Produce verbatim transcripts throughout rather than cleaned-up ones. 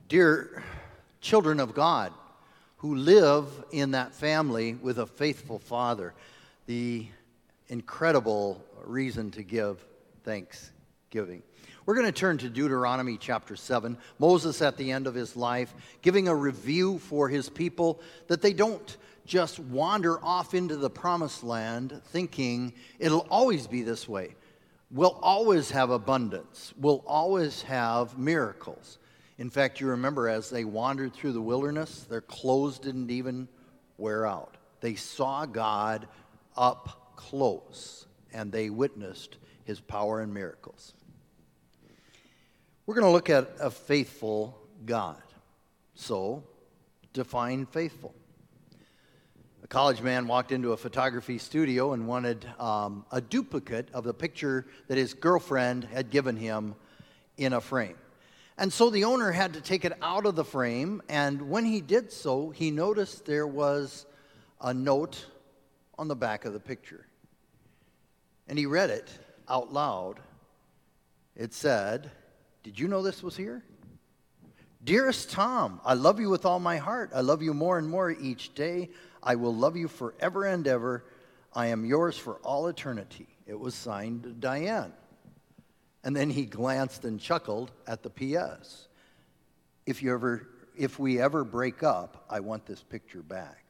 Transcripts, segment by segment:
Dear children of God who live in that family with a faithful father, the incredible reason to give thanksgiving. We're going to turn to Deuteronomy chapter seven. Moses at the end of his life giving a review for his people that they don't just wander off into the promised land thinking it'll always be this way. We'll always have abundance. We'll always have miracles. In fact, you remember as they wandered through the wilderness, their clothes didn't even wear out. They saw God up close, and they witnessed his power and miracles. We're going to look at a faithful God. So, define faithful. A college man walked into a photography studio and wanted um, a duplicate of the picture that his girlfriend had given him in a frame. And so the owner had to take it out of the frame, and when he did so, he noticed there was a note on the back of the picture. And he read it out loud. It said, "Did you know this was here? Dearest Tom, I love you with all my heart. I love you more and more each day. I will love you forever and ever. I am yours for all eternity." It was signed Diane. And then he glanced and chuckled at the P S. If you ever, if we ever break up, I want this picture back.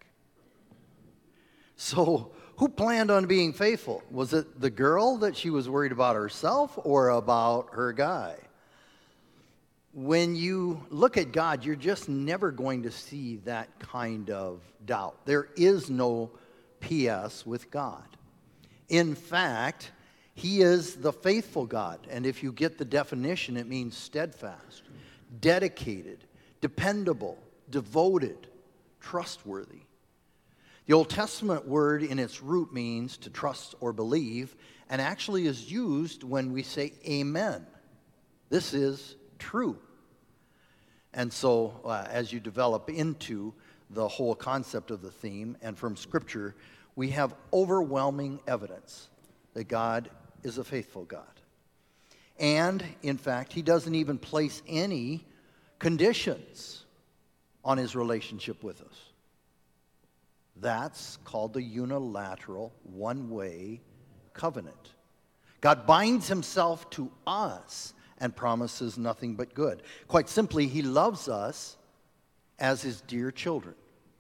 So, who planned on being faithful? Was it the girl that she was worried about herself or about her guy? When you look at God, you're just never going to see that kind of doubt. There is no P S with God. In fact, he is the faithful God. And if you get the definition, it means steadfast, dedicated, dependable, devoted, trustworthy. The Old Testament word in its root means to trust or believe, and actually is used when we say amen. This is true. And so uh, as you develop into the whole concept of the theme and from Scripture, we have overwhelming evidence that God is a faithful God. And, in fact, he doesn't even place any conditions on his relationship with us. That's called the unilateral, one-way covenant. God binds himself to us and promises nothing but good. Quite simply, he loves us as his dear children.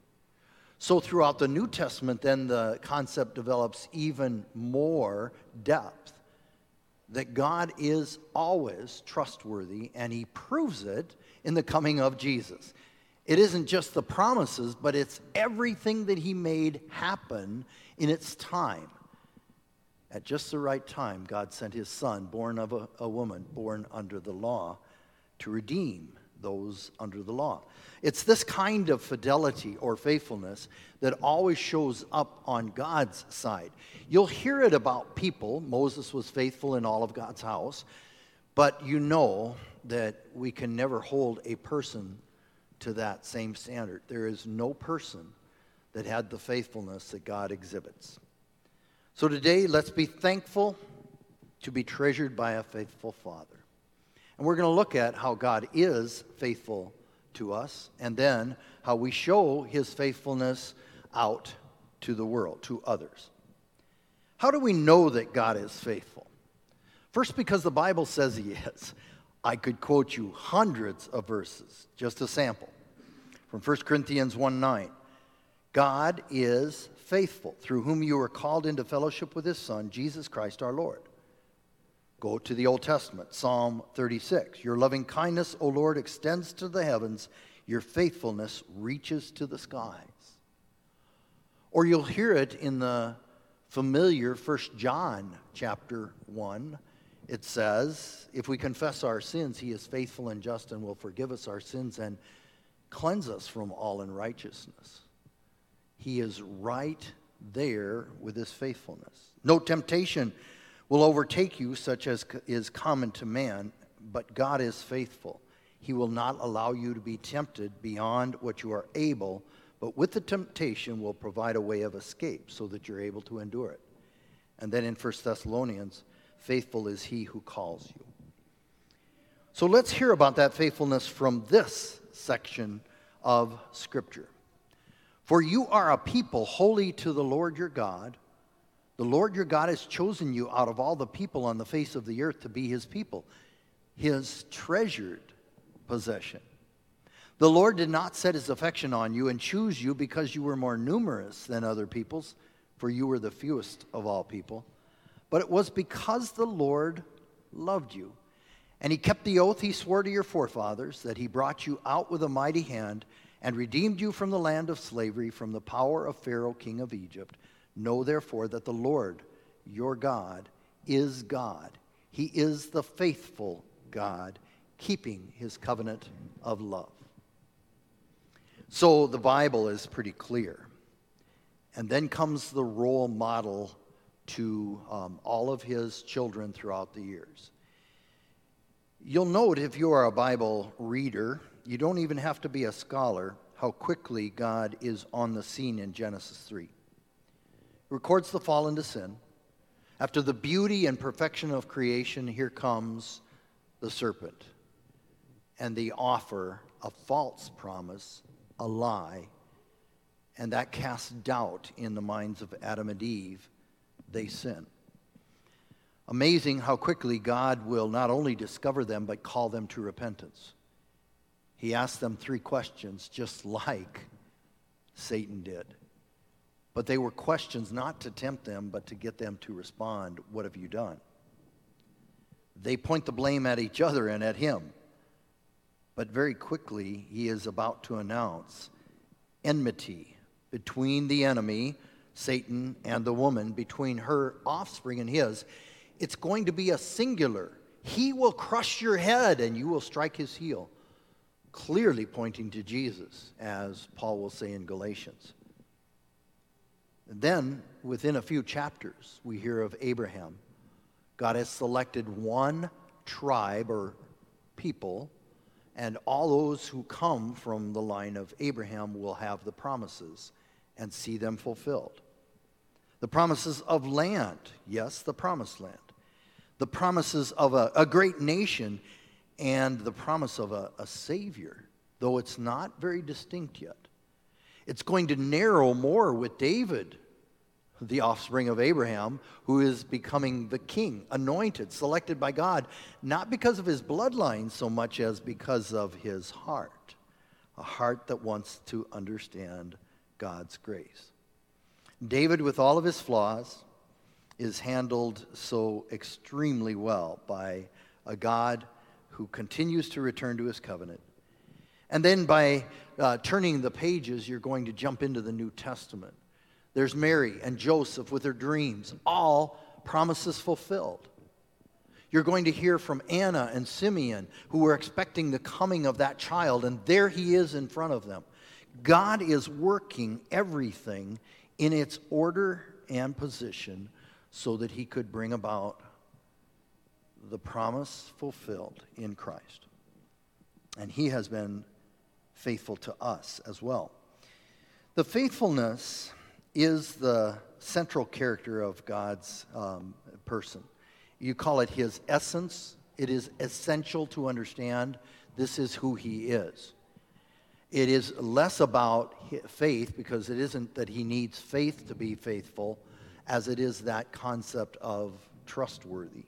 So throughout the New Testament, then the concept develops even more depth that God is always trustworthy, and he proves it in the coming of Jesus. It isn't just the promises, but it's everything that he made happen in its time. At just the right time, God sent his son, born of a, a woman, born under the law, to redeem those under the law. It's this kind of fidelity or faithfulness that always shows up on God's side. You'll hear it about people. Moses was faithful in all of God's house, but you know that we can never hold a person to that same standard. There is no person that had the faithfulness that God exhibits. So today, let's be thankful to be treasured by a faithful Father. And we're going to look at how God is faithful to us, and then how we show his faithfulness out to the world, to others. How do we know that God is faithful? First, because the Bible says he is. I could quote you hundreds of verses, just a sample. From First Corinthians one nine, God is faithful, through whom you are called into fellowship with his Son, Jesus Christ our Lord. Go to the Old Testament, Psalm thirty-six. Your loving kindness, O Lord, extends to the heavens. Your faithfulness reaches to the skies. Or you'll hear it in the familiar First John chapter one. It says, if we confess our sins, he is faithful and just and will forgive us our sins and cleanse us from all unrighteousness. He is right there with his faithfulness. No temptation will overtake you such as is common to man, but God is faithful. He will not allow you to be tempted beyond what you are able, but with the temptation will provide a way of escape so that you're able to endure it. And then in First Thessalonians, faithful is he who calls you. So let's hear about that faithfulness from this section of Scripture. For you are a people holy to the Lord your God. The Lord your God has chosen you out of all the people on the face of the earth to be his people, his treasured possession. The Lord did not set his affection on you and choose you because you were more numerous than other peoples, for you were the fewest of all people. But it was because the Lord loved you, and he kept the oath he swore to your forefathers, that he brought you out with a mighty hand and redeemed you from the land of slavery, from the power of Pharaoh, king of Egypt. Know therefore that the Lord, your God, is God. He is the faithful God, keeping his covenant of love. So the Bible is pretty clear. And then comes the role model to um, all of his children throughout the years. You'll note, if you are a Bible reader, you don't even have to be a scholar, how quickly God is on the scene in Genesis three. He records the fall into sin. After the beauty and perfection of creation, here comes the serpent and the offer, a false promise, a lie, and that casts doubt in the minds of Adam and Eve. They sin. Amazing how quickly God will not only discover them, but call them to repentance. He asked them three questions, just like Satan did. But they were questions not to tempt them, but to get them to respond, what have you done? They point the blame at each other and at him. But very quickly, he is about to announce enmity between the enemy, Satan, and the woman, between her offspring and his. It's going to be a singular. He will crush your head and you will strike his heel. Clearly pointing to Jesus, as Paul will say in Galatians. And then, within a few chapters, we hear of Abraham. God has selected one tribe or people, and all those who come from the line of Abraham will have the promises and see them fulfilled. The promises of land, yes, the promised land. The promises of a, a great nation, and the promise of a, a Savior, though it's not very distinct yet. It's going to narrow more with David, the offspring of Abraham, who is becoming the king, anointed, selected by God, not because of his bloodline so much as because of his heart, a heart that wants to understand God's grace. David, with all of his flaws, is handled so extremely well by a God who continues to return to his covenant. And then by uh, turning the pages, you're going to jump into the New Testament. There's Mary and Joseph with their dreams, all promises fulfilled. You're going to hear from Anna and Simeon, who were expecting the coming of that child, and there he is in front of them. God is working everything in its order and position so that he could bring about the promise fulfilled in Christ. And he has been faithful to us as well. The faithfulness is the central character of God's um, person. You call it his essence. It is essential to understand this is who he is. It is less about faith, because it isn't that he needs faith to be faithful, as it is that concept of trustworthy.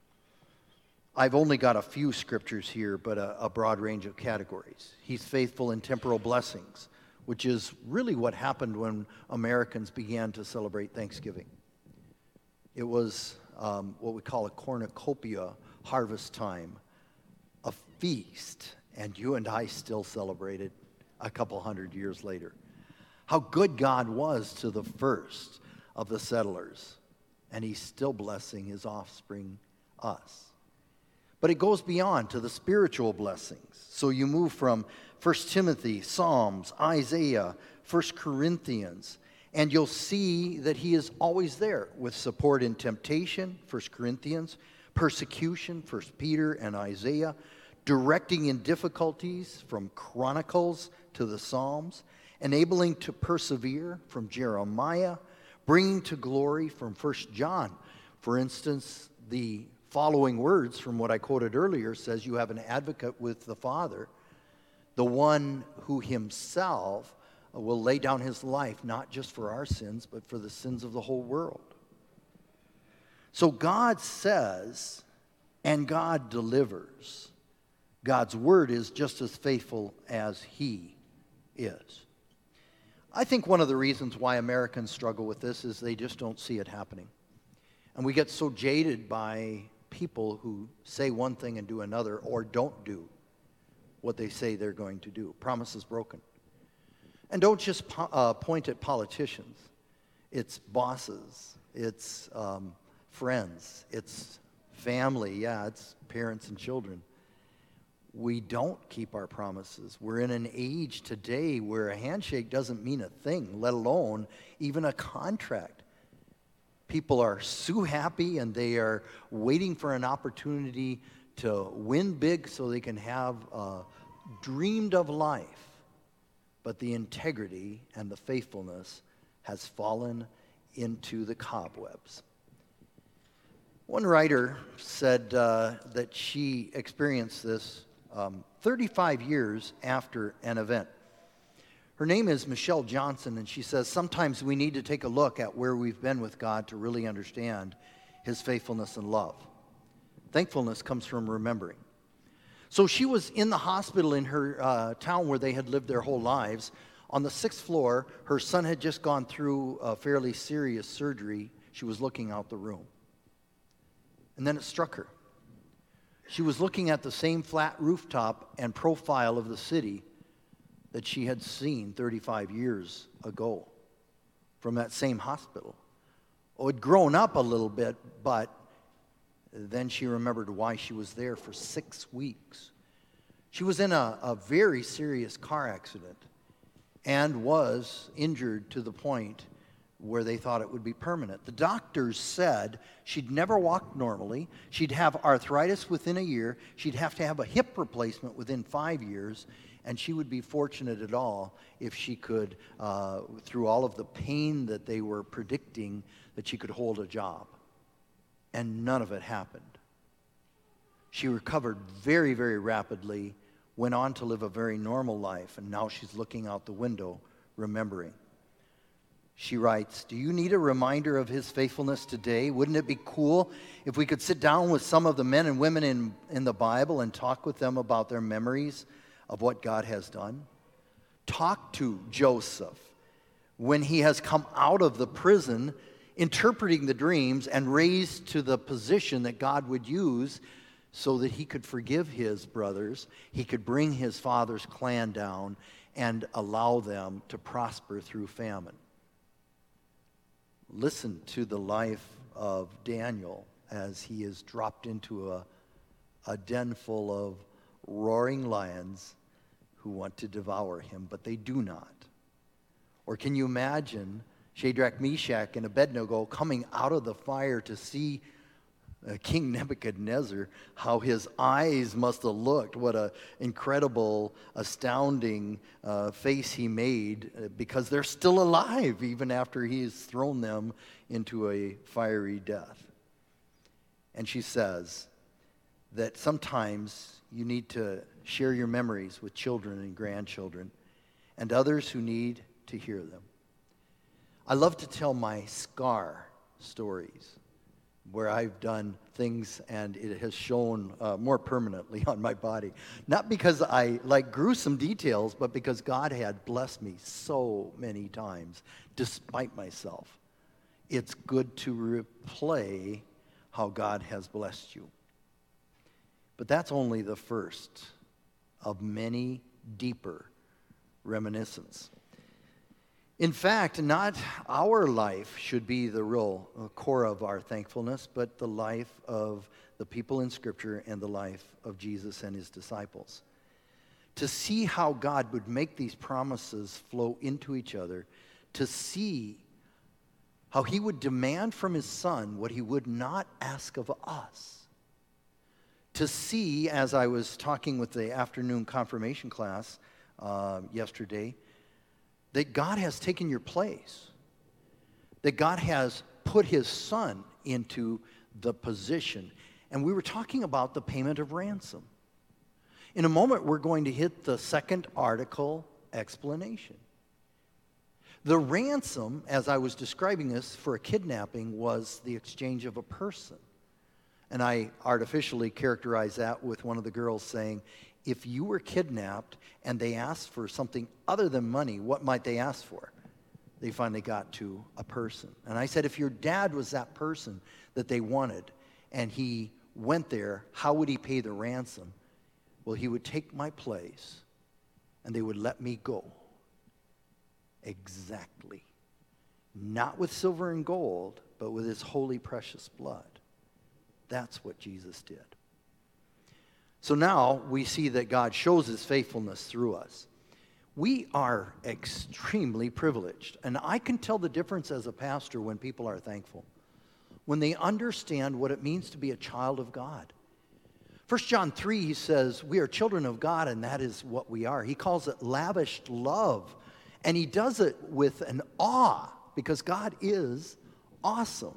I've only got a few scriptures here, but a, a broad range of categories. He's faithful in temporal blessings, which is really what happened when Americans began to celebrate Thanksgiving. It was um, what we call a cornucopia, harvest time, a feast, and you and I still celebrate it a couple hundred years later. How good God was to the first of the settlers, and he's still blessing his offspring, us. But it goes beyond to the spiritual blessings. So you move from First Timothy, Psalms, Isaiah, First Corinthians, and you'll see that he is always there with support in temptation, First Corinthians, persecution, First Peter and Isaiah, directing in difficulties from Chronicles to the Psalms, enabling to persevere from Jeremiah, bringing to glory from First John. For instance, the following words from what I quoted earlier says you have an advocate with the Father, the the one who himself will lay down his life, not just for our sins, but for the sins of the whole world. So God says, and God delivers. God's word is just as faithful as he is. I think one of the reasons why Americans struggle with this is they just don't see it happening. And we get so jaded by people who say one thing and do another, or don't do what they say they're going to do. Promises broken. And don't just po- uh, point at politicians. It's bosses. It's um, friends. It's family. Yeah, it's parents and children. We don't keep our promises. We're in an age today where a handshake doesn't mean a thing, let alone even a contract. People are so happy and they are waiting for an opportunity to win big so they can have a dreamed of life. But the integrity and the faithfulness has fallen into the cobwebs. One writer said uh, that she experienced this um, thirty-five years after an event. Her name is Michelle Johnson, and she says, sometimes we need to take a look at where we've been with God to really understand his faithfulness and love. Thankfulness comes from remembering. So she was in the hospital in her uh, town where they had lived their whole lives. On the sixth floor, her son had just gone through a fairly serious surgery. She was looking out the room. And then it struck her. She was looking at the same flat rooftop and profile of the city that she had seen thirty-five years ago from that same hospital. Oh, it had grown up a little bit, but then she remembered why she was there for six weeks. She was in a, a very serious car accident and was injured to the point where they thought it would be permanent. The doctors said she'd never walk normally, she'd have arthritis within a year, she'd have to have a hip replacement within five years, and she would be fortunate at all if she could, uh, through all of the pain that they were predicting, that she could hold a job. And none of it happened. She recovered very, very rapidly, went on to live a very normal life, and now she's looking out the window, remembering. She writes, do you need a reminder of his faithfulness today? Wouldn't it be cool if we could sit down with some of the men and women in, in the Bible and talk with them about their memories of what God has done? Talk to Joseph when he has come out of the prison, interpreting the dreams and raised to the position that God would use so that he could forgive his brothers, he could bring his father's clan down and allow them to prosper through famine. Listen to the life of Daniel as he is dropped into a, a den full of roaring lions who want to devour him, but they do not. Or can you imagine Shadrach, Meshach, and Abednego coming out of the fire to see uh, King Nebuchadnezzar, how his eyes must have looked, what an incredible, astounding uh, face he made, uh, because they're still alive even after he's thrown them into a fiery death. And she says that sometimes you need to share your memories with children and grandchildren and others who need to hear them. I love to tell my scar stories where I've done things and it has shown uh, more permanently on my body. Not because I like gruesome details, but because God had blessed me so many times despite myself. It's good to replay how God has blessed you. But that's only the first of many deeper reminiscences. In fact, not our life should be the real core of our thankfulness, but the life of the people in Scripture and the life of Jesus and his disciples. To see how God would make these promises flow into each other, to see how he would demand from his Son what he would not ask of us. To see, as I was talking with the afternoon confirmation class uh, yesterday, that God has taken your place, that God has put his Son into the position. And we were talking about the payment of ransom. In a moment, we're going to hit the second article explanation. The ransom, as I was describing this, for a kidnapping was the exchange of a person. And I artificially characterized that with one of the girls saying, if you were kidnapped and they asked for something other than money, what might they ask for? They finally got to a person. And I said, if your dad was that person that they wanted and he went there, how would he pay the ransom? Well, he would take my place and they would let me go. Exactly. Not with silver and gold, but with his holy, precious blood. That's what Jesus did. So now we see that God shows his faithfulness through us. We are extremely privileged. And I can tell the difference as a pastor when people are thankful. When they understand what it means to be a child of God. First John three, he says, we are children of God, and that is what we are. He calls it lavished love. And he does it with an awe, because God is awesome.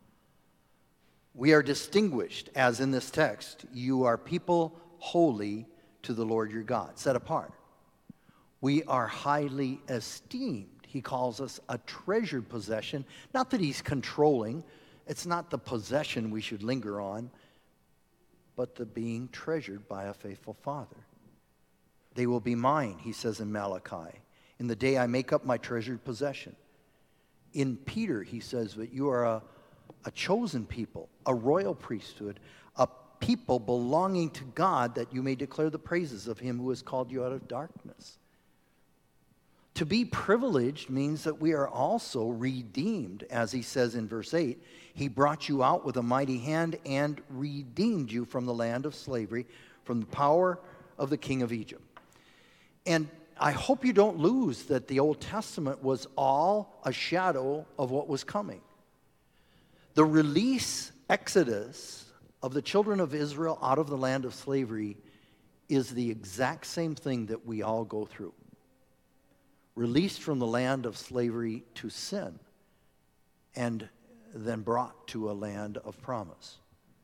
We are distinguished, as in this text, you are people holy to the Lord your God, set apart. We are highly esteemed. He calls us a treasured possession. Not that he's controlling. It's not the possession we should linger on, but the being treasured by a faithful Father. They will be mine, he says in Malachi, in the day I make up my treasured possession. In Peter, he says that you are a, a chosen people, a royal priesthood, a people belonging to God, that you may declare the praises of him who has called you out of darkness. To be privileged means that we are also redeemed, as he says in verse eight. He brought you out with a mighty hand and redeemed you from the land of slavery, from the power of the king of Egypt. And I hope you don't lose that the Old Testament was all a shadow of what was coming. The release, exodus of the children of Israel out of the land of slavery is the exact same thing that we all go through. Released from the land of slavery to sin, and then brought to a land of promise.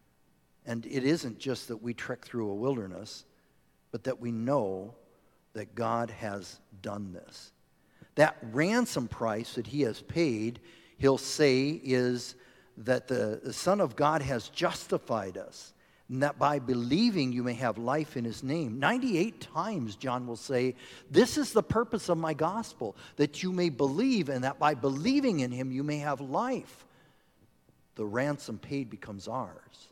And it isn't just that we trek through a wilderness, but that we know that God has done this. That ransom price that he has paid, he'll say, is that the, the Son of God has justified us, and that by believing you may have life in his name. ninety-eight times John will say, this is the purpose of my gospel, that you may believe, and that by believing in him you may have life. The ransom paid becomes ours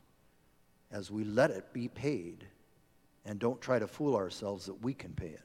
as we let it be paid and don't try to fool ourselves that we can pay it.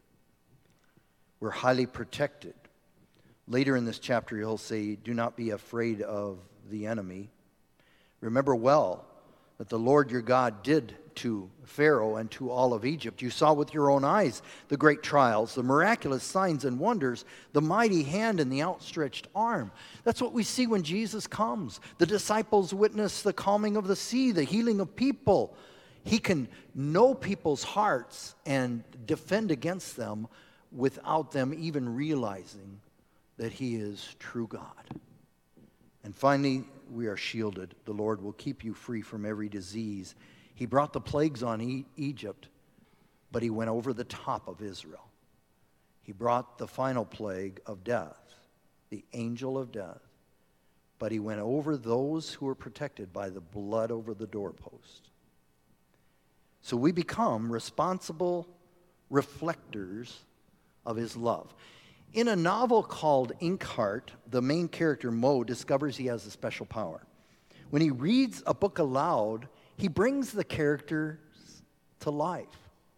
We're highly protected. Later in this chapter he'll say, do not be afraid of the enemy. Remember well that the Lord your God did to Pharaoh and to all of Egypt. You saw with your own eyes the great trials, the miraculous signs and wonders, the mighty hand and the outstretched arm. That's what we see when Jesus comes. The disciples witness the calming of the sea, the healing of people. He can know people's hearts and defend against them without them even realizing that he is true God. And finally, we are shielded. The Lord will keep you free from every disease. He brought the plagues on e- Egypt, but he went over the top of Israel. He brought the final plague of death, the angel of death, but he went over those who were protected by the blood over the doorpost. So we become responsible reflectors of his love. In a novel called Inkheart, the main character, Mo, discovers he has a special power. When he reads a book aloud, he brings the characters to life.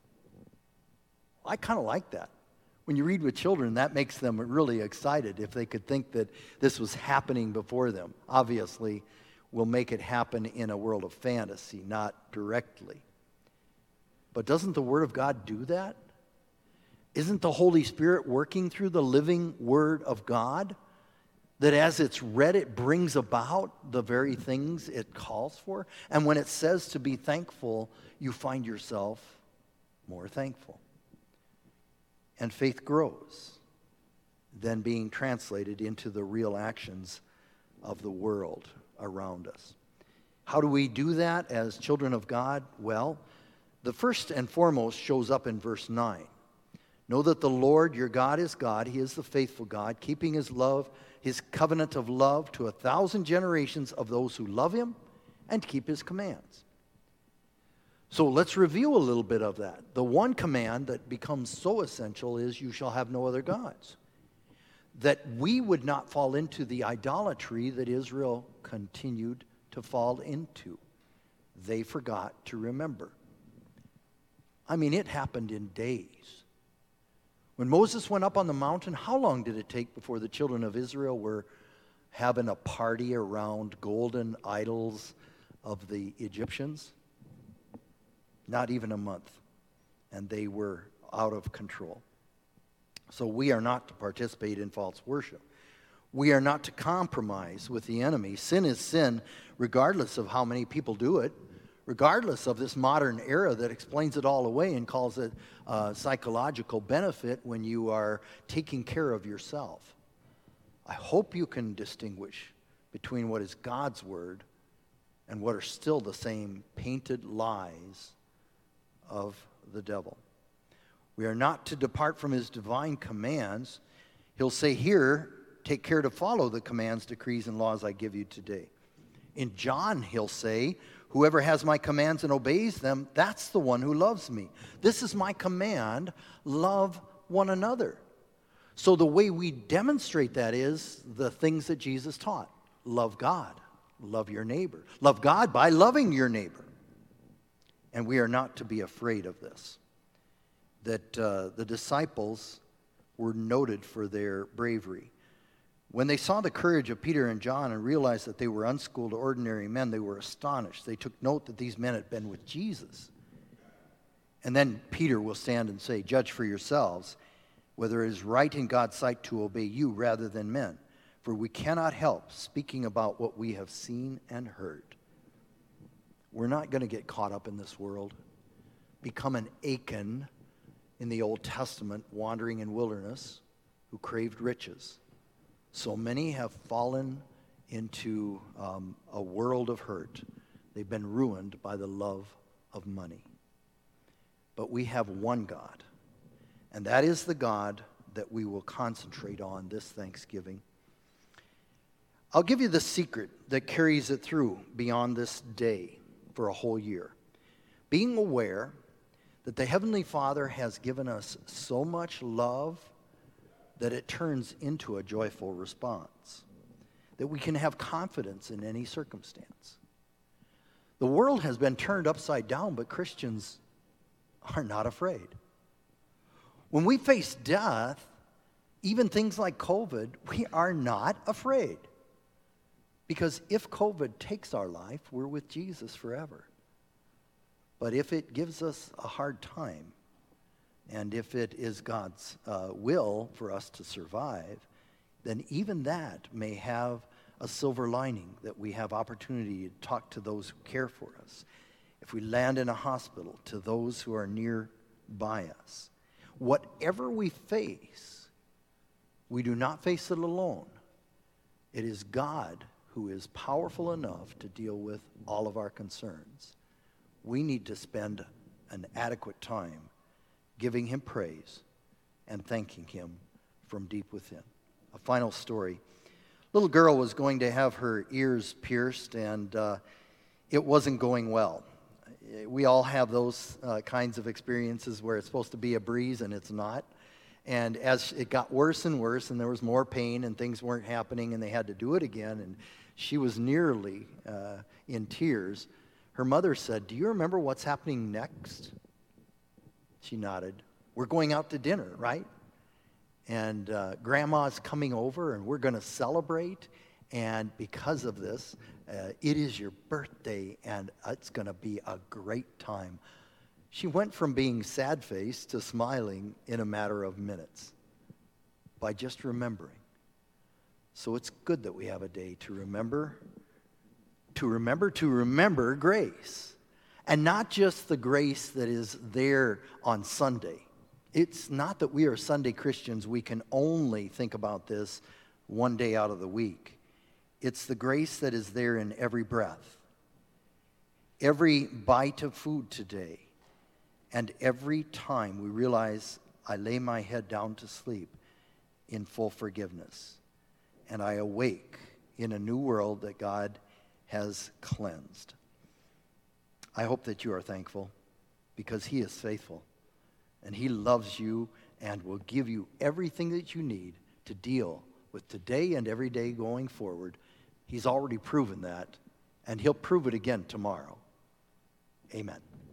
I kind of like that. When you read with children, that makes them really excited if they could think that this was happening before them. Obviously, we'll make it happen in a world of fantasy, not directly. But doesn't the Word of God do that? Isn't the Holy Spirit working through the living Word of God? That as it's read, it brings about the very things it calls for? And when it says to be thankful, you find yourself more thankful. And faith grows, then being translated into the real actions of the world around us. How do we do that as children of God? Well, The first and foremost shows up in verse nine. Know that the Lord your God is God. He is the faithful God, keeping his love, his covenant of love to a thousand generations of those who love him and keep his commands. So let's review a little bit of that. The one command that becomes so essential is you shall have no other gods. That we would not fall into the idolatry that Israel continued to fall into. They forgot to remember. I mean, it happened in days. When Moses went up on the mountain, how long did it take before the children of Israel were having a party around golden idols of the Egyptians? Not even a month. And they were out of control. So we are not to participate in false worship. We are not to compromise with the enemy. Sin is sin, regardless of how many people do it, regardless of this modern era that explains it all away and calls it uh, psychological benefit when you are taking care of yourself. I hope you can distinguish between what is God's word and what are still the same painted lies of the devil. We are not to depart from his divine commands. He'll say here, take care to follow the commands, decrees, and laws I give you today. In John, he'll say, whoever has my commands and obeys them, that's the one who loves me. This is my command, love one another. So the way we demonstrate that is the things that Jesus taught. Love God, love your neighbor. Love God by loving your neighbor. And we are not to be afraid of this. That uh, the disciples were noted for their bravery. When they saw the courage of Peter and John and realized that they were unschooled, ordinary men, they were astonished. They took note that these men had been with Jesus. And then Peter will stand and say, judge for yourselves whether it is right in God's sight to obey you rather than men. For we cannot help speaking about what we have seen and heard. We're not going to get caught up in this world, become an Achan in the Old Testament, wandering in wilderness, who craved riches. So many have fallen into um, a world of hurt. They've been ruined by the love of money. But we have one God, and that is the God that we will concentrate on this Thanksgiving. I'll give you the secret that carries it through beyond this day for a whole year. Being aware that the Heavenly Father has given us so much love that it turns into a joyful response, that we can have confidence in any circumstance. The world has been turned upside down, but Christians are not afraid. When we face death, even things like COVID, we are not afraid. Because if COVID takes our life, we're with Jesus forever. But if it gives us a hard time, and if it is God's uh, will for us to survive, then even that may have a silver lining, that we have opportunity to talk to those who care for us. If we land in a hospital, to those who are nearby us. Whatever we face, we do not face it alone. It is God who is powerful enough to deal with all of our concerns. We need to spend an adequate time giving him praise and thanking him from deep within. A final story. Little girl was going to have her ears pierced, and uh, it wasn't going well. We all have those uh, kinds of experiences where it's supposed to be a breeze and it's not. And as it got worse and worse, and there was more pain, and things weren't happening, and they had to do it again, and she was nearly uh, in tears, her mother said, "Do you remember what's happening next?" She nodded. "We're going out to dinner, right? And uh, Grandma's coming over, and we're going to celebrate. And because of this, uh, it is your birthday, and it's going to be a great time." She went from being sad-faced to smiling in a matter of minutes by just remembering. So it's good that we have a day to remember, to remember, to remember grace. And not just the grace that is there on Sunday. It's not that we are Sunday Christians. We can only think about this one day out of the week. It's the grace that is there in every breath, every bite of food today, And every time we realize I lay my head down to sleep in full forgiveness, and I awake in a new world that God has cleansed. I hope that you are thankful, because he is faithful, and he loves you and will give you everything that you need to deal with today and every day going forward. He's already proven that, and he'll prove it again tomorrow. Amen.